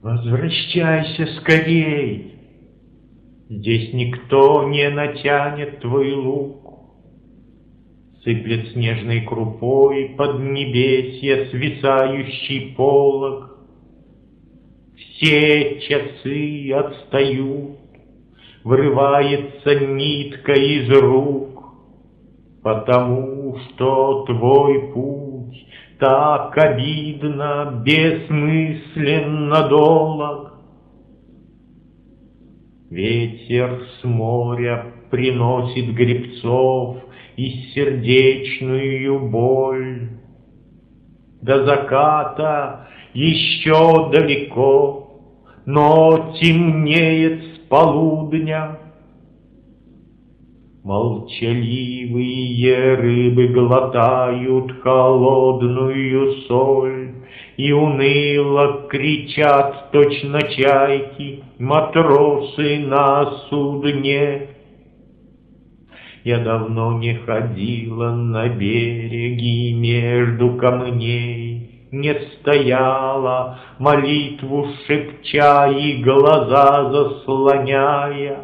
Возвращайся скорей, здесь никто не натянет твой лук. Сыплет снежной крупой под небесье свисающий полог. Все часы отстают, вырывается нитка из рук, потому что твой путь так обидно, бессмысленно долог. Ветер с моря приносит гребцов и сердечную боль. До заката еще далеко, но темнеет с полудня. Молчаливые рыбы глотают холодную соль, и уныло кричат точно чайки матросы на судне. Я давно не ходила на береги между камней, не стояла, молитву шепча и глаза заслоняя.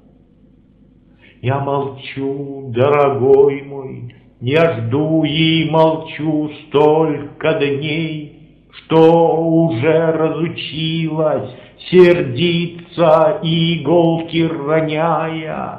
Я молчу, дорогой мой, я жду и молчу столько дней, что уже разучилась сердиться, иголки роняя.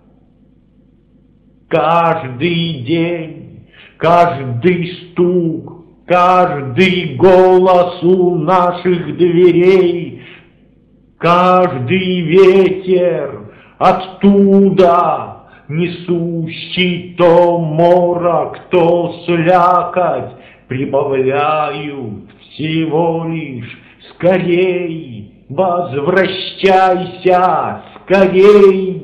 Каждый день, каждый стук, каждый голос у наших дверей, каждый ветер оттуда, несущий то морок, то слякоть, прибавляют всего лишь скорей, возвращайся скорей.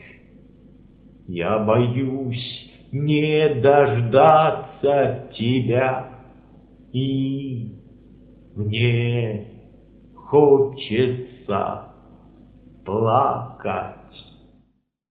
Я боюсь не дождаться тебя, и мне хочется плакать.